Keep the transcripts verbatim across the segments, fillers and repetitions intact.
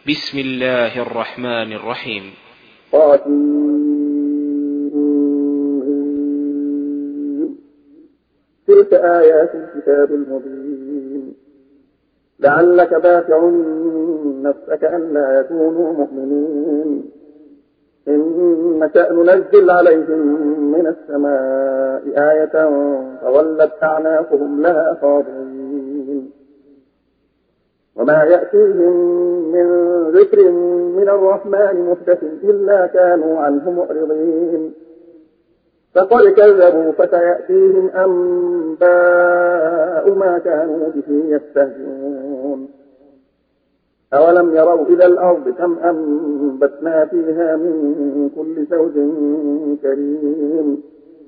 بسم الله الرحمن الرحيم. تلك آيات الكتاب المبين لعلك باخع نفسك ألا يكونوا مؤمنين إن نشأ ننزل عليهم من السماء آية فولت أعناقهم لها خاضعين وما يأتيهم من ذكر من الرحمن محدث إلا كانوا عنه معرضين فقد كذبوا فسيأتيهم أنباء ما كانوا به يستهزئون أولم يروا إلى الأرض كم أنبتنا فيها من كل زوج كريم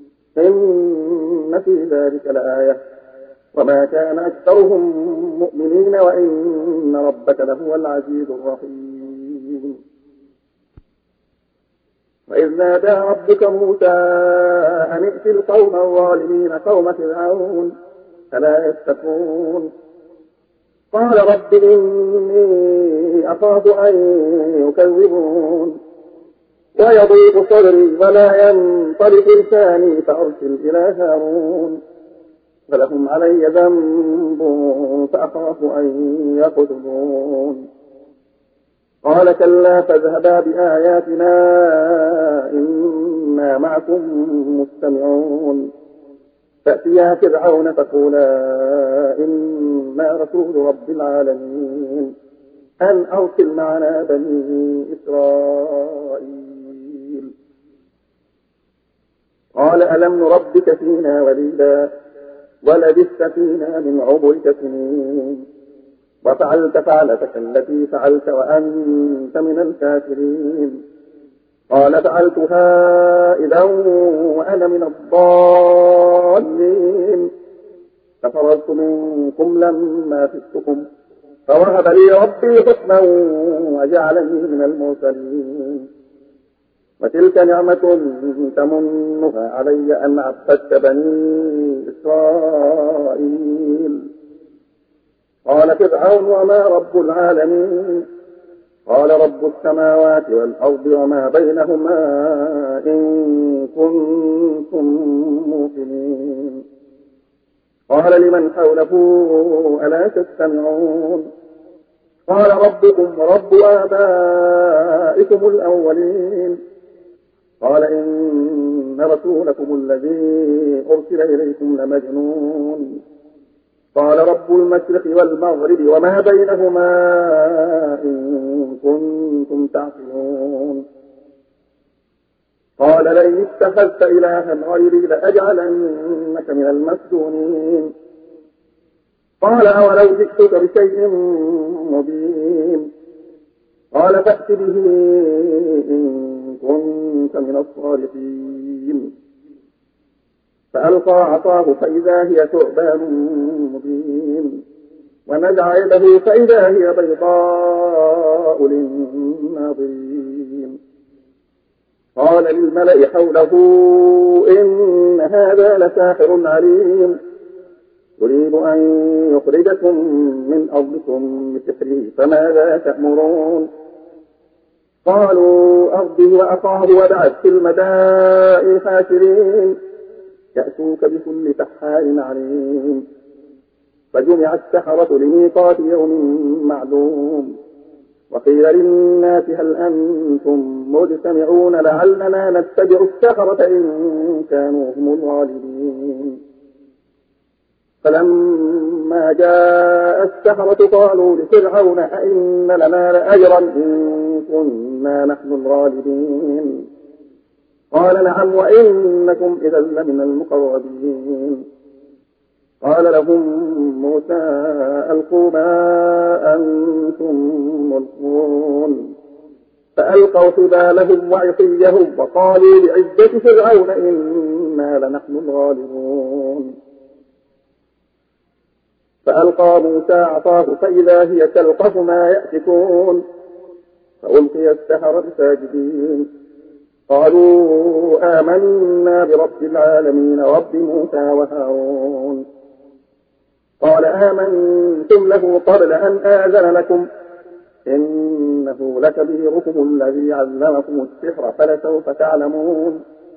إن في ذلك لآية وما كان أكثرهم مؤمنين وإن ربك لهو العزيز الرحيم. وإذ نادى ربك موسى أن ائت القوم الظالمين قوم فرعون فلا يستكون قال رب إني أخاف أن يكذبون ويضيق صدري ولا ينطلق لساني فأرسل إلى هارون فلهم علي ذنب فأخاف أن يقتلون قال كلا فاذهبا بآياتنا إنا معكم مستمعون فأتيا فرعون فقولا إنا رسول رب العالمين أن أرسل معنا بني إسرائيل قال ألم نربك فينا وليدا ولبثت فينا من عمرك سنين وفعلت فعلتك التي فعلت وأنت من الكافرين قال فعلتها إذا وأنا من الضالين ففررت منكم لما خفتكم فوهب لي ربي حكما وجعلني من المرسلين وتلك نعمة تمنها علي أن عبدت بني إسرائيل قال فرعون وما رب العالمين قال رب السماوات والأرض وما بينهما إن كنتم موقنين قال لمن حوله ألا تستمعون قال ربكم ورب آبائكم الأولين قال إن رسولكم الذي أرسل إليكم لمجنون قال رب المشرق والمغرب وما بينهما إن كنتم تعقلون قال لئن اتخذت إلها غيري لأجعلنك من المسجونين قال أولو جئتك بشيء مبين قال فأت به إن كنت من الصادقين فألقى عصاه فإذا هي ثعبان مبين ونزع يده فإذا هي بيضاء للناظرين قال للملأ حوله إن هذا لساحر عليم يريد أن يخرجكم من أرضكم بسحره فماذا تأمرون قالوا أرضه وأخاه وابعث في المدائن حاشرين يأتوك بكل سحار عليم فجمع السحرة لميقات يوم معلوم وقيل للناس هل أنتم مجتمعون لعلنا نتبع السحرة إن كانوا هم الغالبين فلما جاء السحرة قالوا لفرعون أئن لنا لأجرا إن كنا نحن الغالبين قال نعم وإنكم إذا لمن المقربين قال لهم موسى ألقوا ما أنتم ملقون فألقوا حبالهم وعصيهم وقالوا بعزة فرعون إنا لنحن الغالبون فألقى موسى عصاه فإذا هي تلقف ما يأفكون فألقي السحرة ساجدين قالوا آمنا برب العالمين رب موسى وهارون قال آمنتم له قبل أن آذن لكم إن إنه لكبيركم الذي علمكم السحر فلسوف تعلمون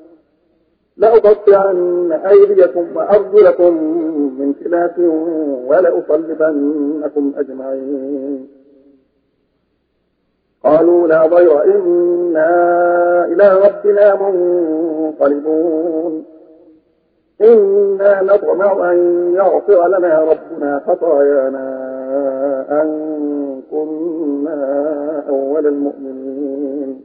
لأقطعن أيديكم وأرجلكم من خلاف ولأصلبنكم أجمعين قالوا لا ضير إنا إلى ربنا منقلبون إنا نطمع أن يغفر لنا ربنا خطايانا أن كنا أول المؤمنين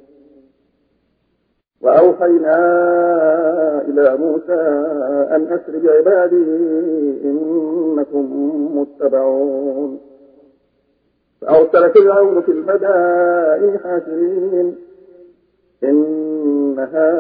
وأوحينا إلى موسى أن أسر بعبادي إنكم متبعون فأرسل فرعون في المدائن حاشرين إن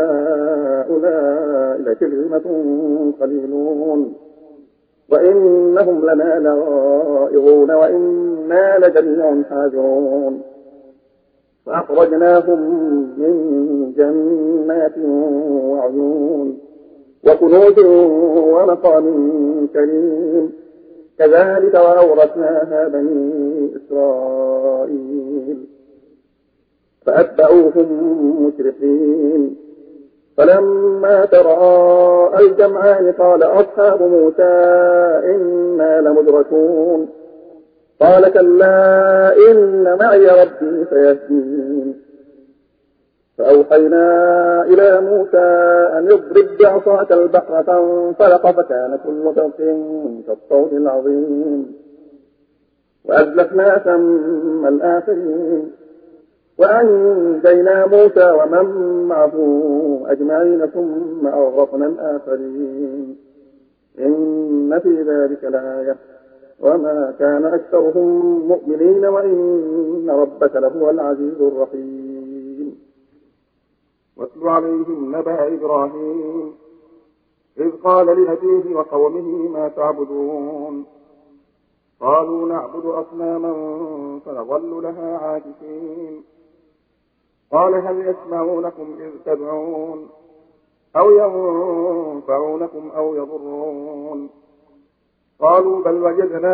هؤلاء لشرذمة قليلون وإنهم لنا لغائظون وإنا لجميع حاذرون فأخرجناهم من جنات وعيون وكنوز ومقام كريم كذلك وأورثناها بني إسرائيل فأتبعوهم مشرقين فلما تراءى الجمعان قال أصحاب موسى إنا لمدركون قال كلا إن معي ربي سيهدين فأوحينا إلى موسى أن يضرب بعصاك البحر فانفلق فكان كل فرق كالطود العظيم وأزلفنا ثم الآخرين وأنجينا موسى ومن معه أجمعين ثم أغرقنا الآخرين إن في ذلك لآية وما كان أكثرهم مؤمنين وإن ربك لهو العزيز الرحيم واتل عليهم نبأ إبراهيم إذ قال لأبيه وقومه ما تعبدون قالوا نعبد أصناما فنظل لها عاكفين قال هل يسمعونكم إذ تدعون أو ينفعونكم أو يضرون قالوا بل وجدنا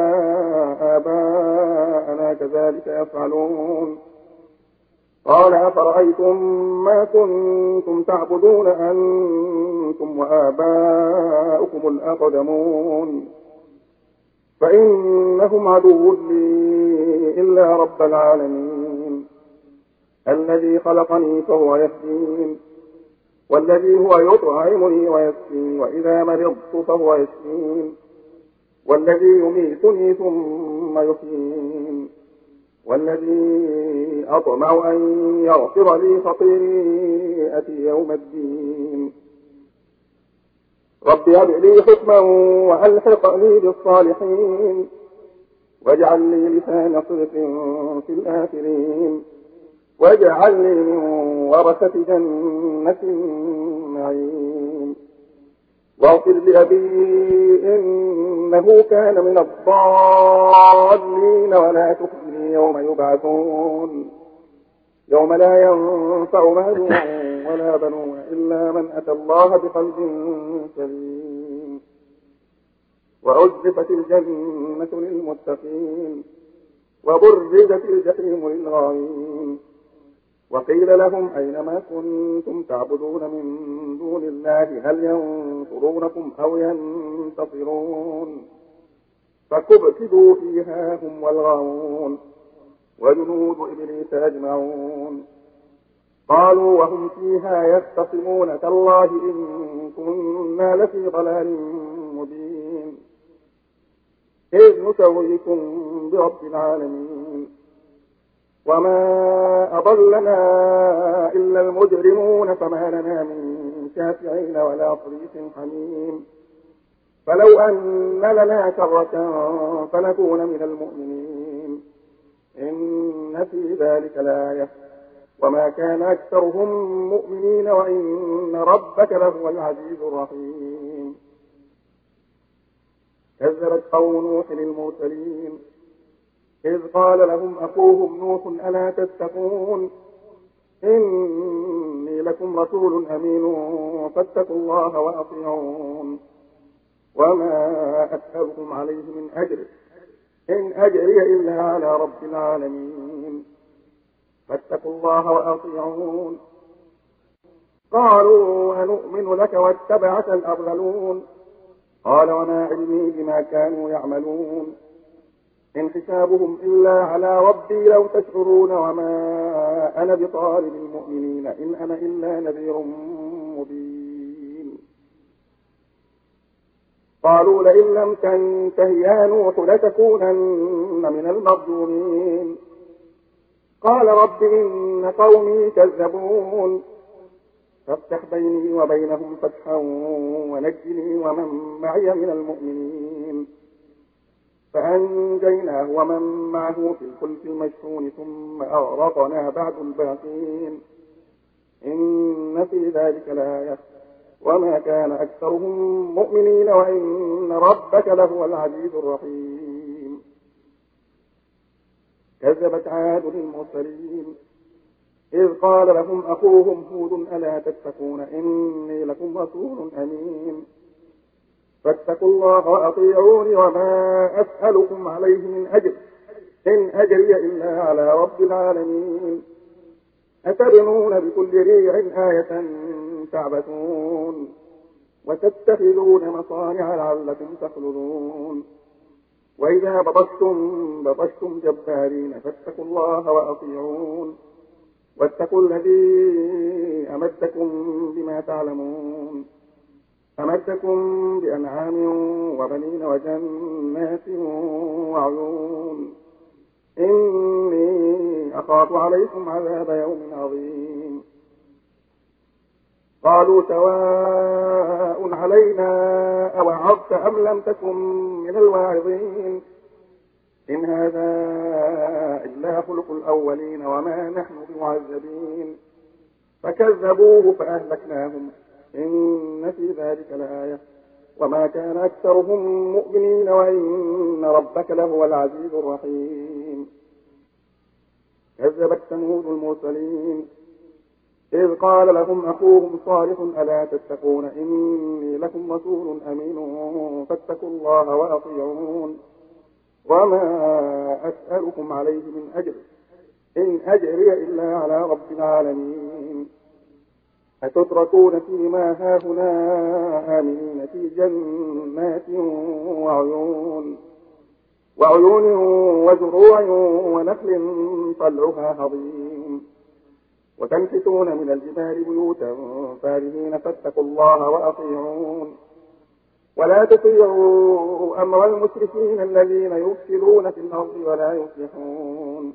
آباءنا كذلك يفعلون قال أفرأيتم ما كنتم تعبدون أنتم وآباؤكم الأقدمون فإنهم عدو لي إلا رب العالمين الذي خلقني فهو يهدين والذي هو يطعمني ويسقين وإذا مرضت فهو يشفين والذي يميتني ثم يحيين والذي أطمع أن يغفر لي خطيئتي يوم الدين رب هب لي حكما وألحقني بالصالحين واجعل لي لسان صدق في الآخرين واجعل لي من ورثة جنة النعيم واغفر لأبي إنه كان من الضالين ولا تخزني يوم يبعثون يوم لا ينفع مال ولا بنون إلا من أتى الله بقلب سليم وأزلفت الجنة للمتقين وبرزت الجحيم للغاوين وقيل لهم أينما كنتم تعبدون من دون الله هل ينصرونكم أو ينتصرون فكبكبوا فيها هم والغاوون وجنود إبليس أجمعون قالوا وهم فيها يختصمون تالله إن كنا لفي ضلال مبين إذ نسويكم برب العالمين وما أضلنا إلا المجرمون فما لنا من شافعين ولا صديق حميم فلو أن لنا كرة فنكون من المؤمنين إن في ذلك لآية وما كان أكثرهم مؤمنين وإن ربك لهو العزيز الرحيم كذبت قوم نوح المرسلين إذ قال لهم أخوهم نوح ألا تتقون إني لكم رسول أمين فاتقوا الله وأطيعون وما أسألكم عليه من أجر إن أجري إلا على رب العالمين فاتقوا الله وأطيعون. قالوا أنؤمن لك واتبعك الأرذلون. قال وما علمي بما كانوا يعملون إن حسابهم إلا على ربي لو تشعرون وما أنا بطارد المؤمنين إن أنا إلا نذير مبين. قالوا لئن لم تنته يا نوح لتكونن من المرجومين. قال رب إن قومي كذبون فافتح بيني وبينهم فتحا ونجني ومن معي من المؤمنين. فأنجيناه ومن معه في الفلك المشحون ثم أغرقنا بعد الباقين إن في ذلك لآية وما كان أكثرهم مؤمنين وإن ربك لهو العزيز الرحيم. كذبت عاد المرسلين إذ قال لهم أخوهم هود ألا تتقون إني لكم رسول أمين فاتقوا الله وأطيعوني وما أسألكم عليه من أجر إن أجري إلا على رب العالمين. أتبنون بكل ريع آية تعبثون وتتخذون مصانع لعلكم تخلدون وإذا بطشتم بطشتم جبارين فاتقوا الله وأطيعون واتقوا الذي أمدكم بما تعلمون أمدكم بأنعام وبنين وجنات وعيون إني أخاف عليكم عذاب يوم عظيم. قالوا سواء علينا أوعظت أم لم تكن من الواعظين إن هذا إلا خلق الأولين وما نحن بمعذبين. فكذبوه فأهلكناهم إن في ذلك لآية وما كان أكثرهم مؤمنين وإن ربك لهو العزيز الرحيم. كذبت ثمود المرسلين إذ قال لهم أخوهم صالح ألا تتقون إني لكم رسول أمين فاتقوا الله وأطيعون وما أسألكم عليه من أجر إن أجري إلا على رب العالمين. أتتركون فيما هاهنا آمنين في جنات وعيون وعيون وزروع ونخل طلعها هضيم وتنحتون من الجبال بيوتا فارهين فاتقوا الله وأطيعون ولا تطيعوا أمر المشركين الذين يفسدون في الأرض ولا يصلحون.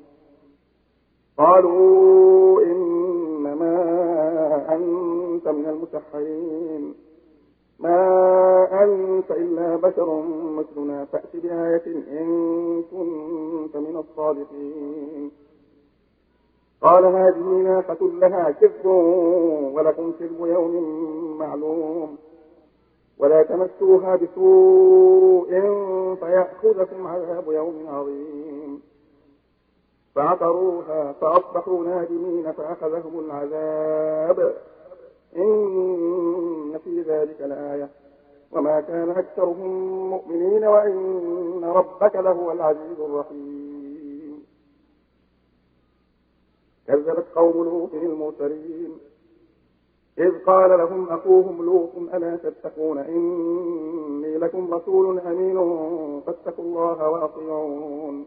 قالوا إنما أنت من المسحرين ما أنت إلا بشر مثلنا فأت بآية إن كنت من الصادقين. قال هذه ناقة لها شرب ولكم شرب يوم معلوم ولا تمسوها بسوء فيأخذكم عذاب يوم عظيم. فعقروها فأصبحوا نادمين فأخذهم العذاب إن في ذلك لآية وما كان أكثرهم مؤمنين وإن ربك لهو العزيز الرحيم. كذبت قوم لوط المرسلين إذ قال لهم أخوهم لوط ألا تتقون إني لكم رسول أمين فاتقوا الله وأطيعون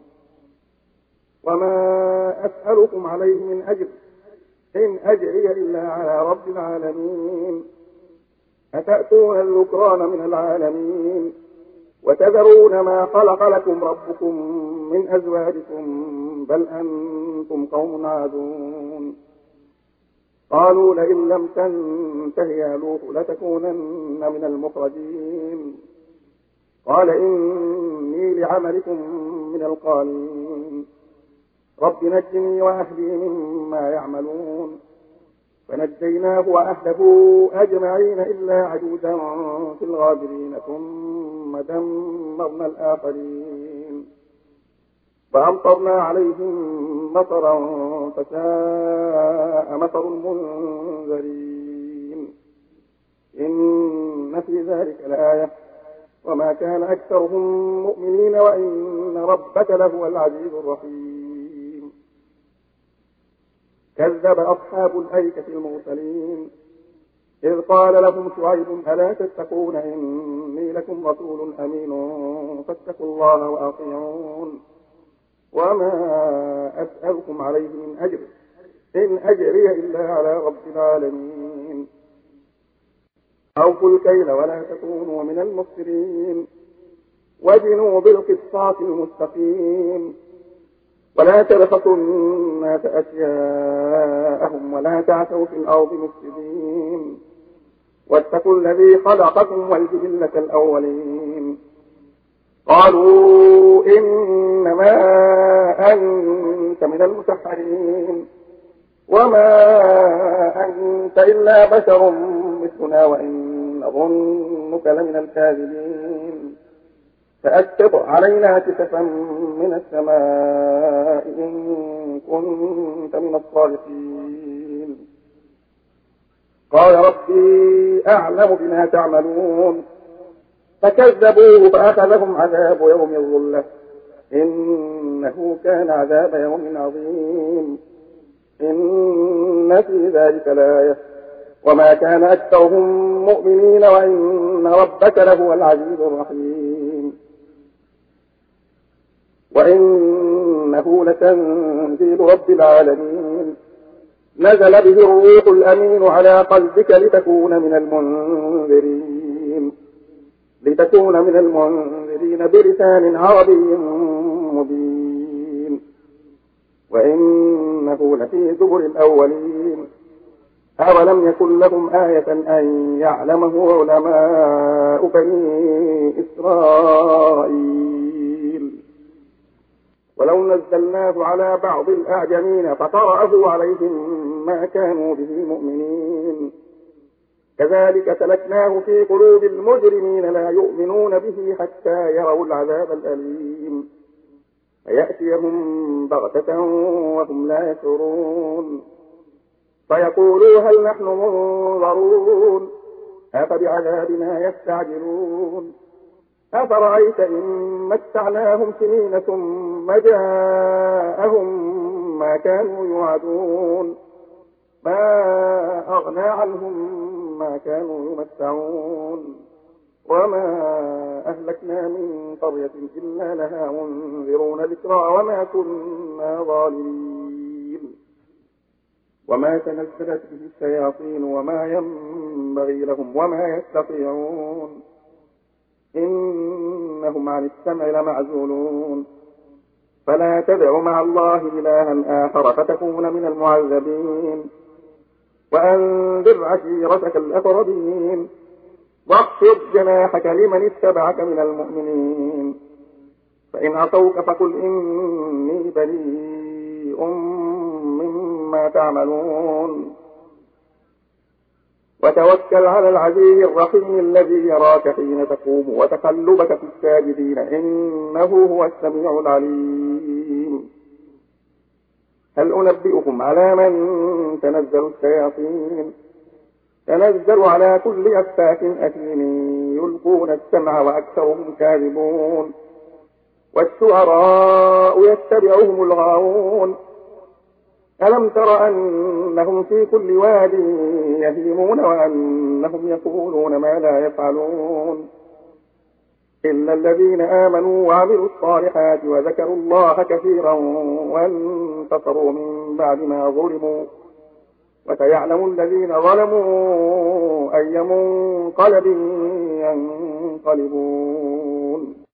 وما أسألكم عليه من أجر إن أجري إلا على رب العالمين. أتأتون الذكران من العالمين وتذرون ما خلق لكم ربكم من أزواجكم بل أنتم قوم عادون. قالوا لئن لم تنته يا لوط لتكونن من المخرجين. قال إني لعملكم من القالين رب نجني وأهلي مما يعملون. فنجيناه وأهله أجمعين إلا عجوزا في الغابرين ثم دمرنا الآخرين فأمطرنا عليهم مطرا فساء مطر المنذرين إن في ذلك لآية وما كان أكثرهم مؤمنين وإن ربك لهو العزيز الرحيم. كذب أصحاب الأيكة المرسلين إذ قال لهم شعيب ألا تتقون إني لكم رسول أمين فاتقوا الله وأطيعون وما أسألكم عليه من أجر إن أجري إلا على رب العالمين أوفوا الكيل ولا تكونوا من المفسرين وزنوا بالقسطاس المستقيم ولا تبخسوا الناس أشياءهم ولا تعثوا في الأرض مفسدين واتقوا الذي خلقكم والجبلة الأولين قالوا إنما أنت من المسحرين وما أنت إلا بشر مثلنا وإن نظنك لمن الكاذبين فأسقط علينا كسفا من السماء إن كنت من الصادقين قال ربي أعلم بما تعملون فكذبوه فأخذهم عذاب يوم الظلة إنه كان عذاب يوم عظيم إن في ذلك لآية وما كان أكثرهم مؤمنين وإن ربك لهو العزيز الرحيم وإنه لتنزيل رب العالمين نزل به الروح الأمين على قلبك لتكون من المنذرين لتكون من المنذرين بلسان عربي مبين وإنه لفي زبر الأولين أولم يكن لهم آية أن يعلمه علماء بني إسرائيل ولو نزلناه على بعض الأعجمين فقرأه عليهم ما كانوا به مؤمنين كذلك سلكناه في قلوب المجرمين لا يؤمنون به حتى يروا العذاب الأليم فيأتيهم بغتة وهم لا يشعرون فيقولوا هل نحن منظرون أفبعذابنا يستعجلون أفرأيت إن متعناهم سنين ثم جاءهم ما كانوا يوعدون ما أغنى عنهم ما كانوا يمتعون وما أهلكنا من قرية إلا لها منذرون ذكرى وما كنا ظالمين وما تنزلت به الشياطين وما ينبغي لهم وما يستطيعون إنهم عن السمع لمعزولون فلا تدع مع الله إلها آخر فتكون من المعذبين وأنذر عشيرتك الأقربين واخفض جناحك لمن اتبعك من المؤمنين فإن عصوك فقل إني بريء مما تعملون وتوكل على العزيز الرحيم الذي يراك حين تقوم وتقلبك في الساجدين إنه هو السميع العليم هل أنبئكم على من تنزل الشياطين تنزل على كل أفاك أثيم يلقون السمع وأكثرهم كاذبون والشعراء يتبعهم الغاوون ألم تر أنهم في كل واد يهيمون وأنهم يقولون ما لا يفعلون إلا الذين آمنوا وعملوا الصالحات وذكروا الله كثيرا وانتصروا من بعد ما ظلموا وسيعلم الذين ظلموا أي منقلب ينقلبون